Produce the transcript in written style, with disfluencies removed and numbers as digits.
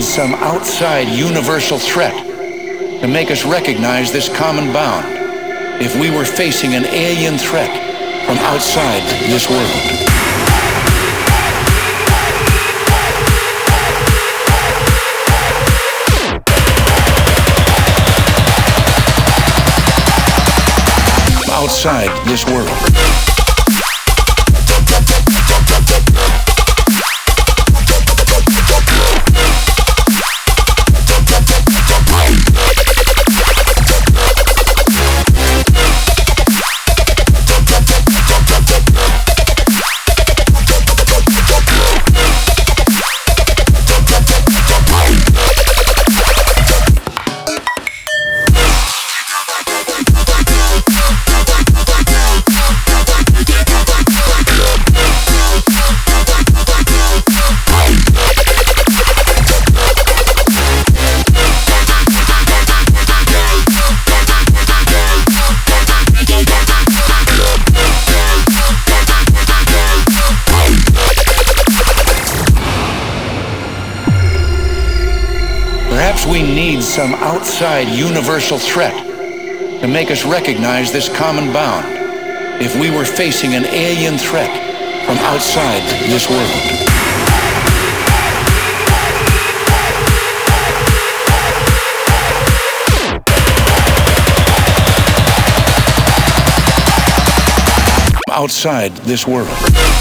some outside universal threat to make us recognize this common bound if we were facing an alien threat from outside this world. Outside this world. Perhaps we need some outside universal threat to make us recognize this common bound if we were facing an alien threat from outside this world. Outside this world.